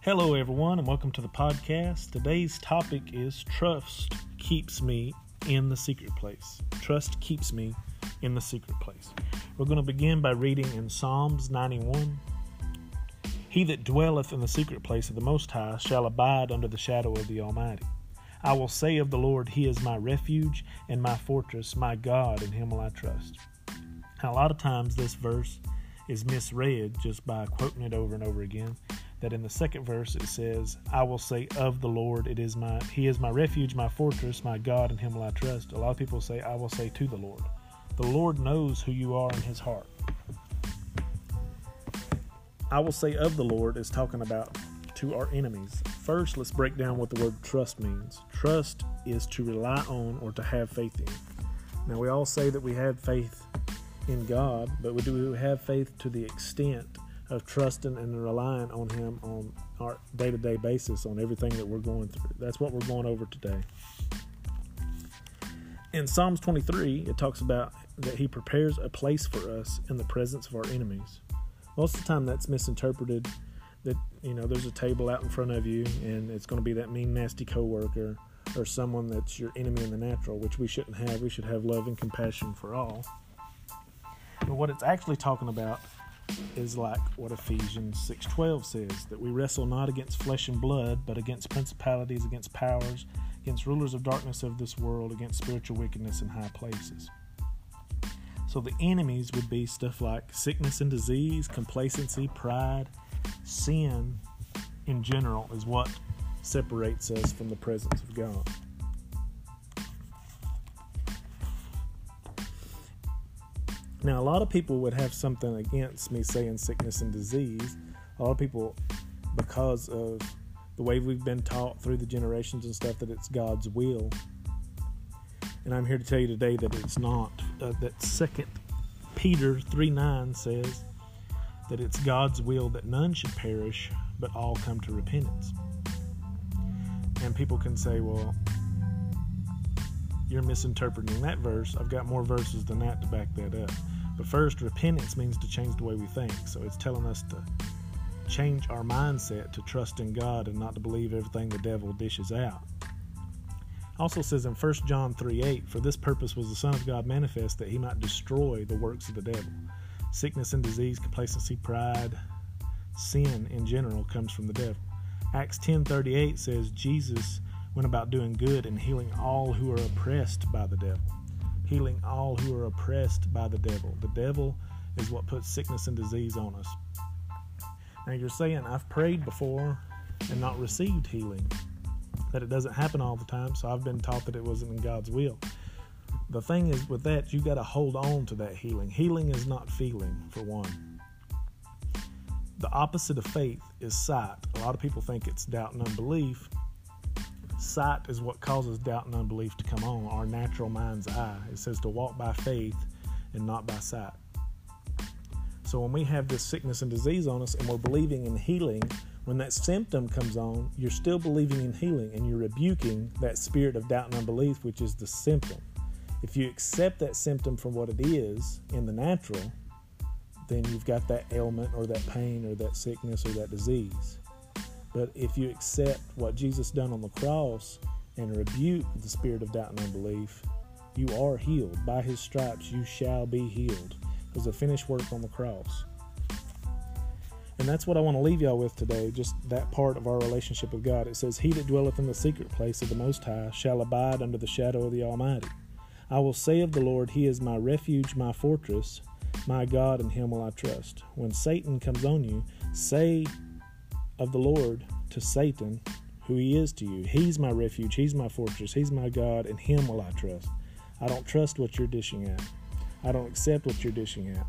Hello everyone and welcome to the podcast. Today's topic is trust keeps me in the secret place. Trust keeps me in the secret place. We're going to begin by reading in Psalms 91. He that dwelleth in the secret place of the Most High shall abide under the shadow of the Almighty. I will say of the Lord, He is my refuge and my fortress, my God, in Him will I trust. Now, a lot of times this verse is misread just by quoting it over and over again. That in the second verse it says, I will say of the Lord, He is my refuge, my fortress, my God, in Him will I trust. A lot of people say, I will say to the Lord. The Lord knows who you are in His heart. I will say of the Lord is talking about to our enemies. First, let's break down what the word trust means. Trust is to rely on or to have faith in. Now, we all say that we have faith in God, but do we have faith to the extent of trusting and relying on Him on our day-to-day basis on everything that we're going through? That's what we're going over today. In Psalms 23, it talks about that He prepares a place for us in the presence of our enemies. Most of the time that's misinterpreted, that, there's a table out in front of you and it's going to be that mean, nasty coworker or someone that's your enemy in the natural, which we shouldn't have. We should have love and compassion for all. But what it's actually talking about is like what Ephesians 6:12 says, that we wrestle not against flesh and blood, but against principalities, against powers, against rulers of darkness of this world, against spiritual wickedness in high places. So the enemies would be stuff like sickness and disease, complacency, pride, sin in general is what separates us from the presence of God. Now, a lot of people would have something against me saying sickness and disease. A lot of people, because of the way we've been taught through the generations and stuff, that it's God's will. And I'm here to tell you today that it's not. That 2 Peter 3:9 says that it's God's will that none should perish, but all come to repentance. And people can say, well, you're misinterpreting that verse. I've got more verses than that to back that up. But first, repentance means to change the way we think. So it's telling us to change our mindset to trust in God and not to believe everything the devil dishes out. Also says in 1 John 3:8, for this purpose was the Son of God manifest, that He might destroy the works of the devil. Sickness and disease, complacency, pride, sin in general comes from the devil. Acts 10:38 says Jesus went about doing good and healing all who are oppressed by the devil. Healing all who are oppressed by the devil. The devil is what puts sickness and disease on us. Now you're saying, I've prayed before and not received healing. That it doesn't happen all the time, so I've been taught that it wasn't in God's will. The thing is with that, you got to hold on to that healing. Healing is not feeling, for one. The opposite of faith is sight. A lot of people think it's doubt and unbelief. Sight is what causes doubt and unbelief to come on, our natural mind's eye. It says to walk by faith and not by sight. So when we have this sickness and disease on us and we're believing in healing, when that symptom comes on, you're still believing in healing and you're rebuking that spirit of doubt and unbelief, which is the symptom. If you accept that symptom for what it is in the natural, then you've got that ailment or that pain or that sickness or that disease. But if you accept what Jesus done on the cross and rebuke the spirit of doubt and unbelief, you are healed. By His stripes you shall be healed. It was a finished work on the cross. And that's what I want to leave y'all with today, just that part of our relationship with God. It says, He that dwelleth in the secret place of the Most High shall abide under the shadow of the Almighty. I will say of the Lord, He is my refuge, my fortress, my God, in Him will I trust. When Satan comes on you, say of the Lord to Satan who He is to you. He's my refuge, He's my fortress, He's my God, in Him will I trust. I don't trust what you're dishing out. I don't accept what you're dishing out.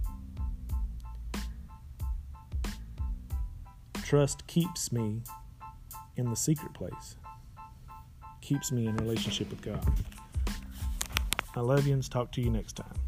Trust keeps me in the secret place. Keeps me in relationship with God. I love you and talk to you next time.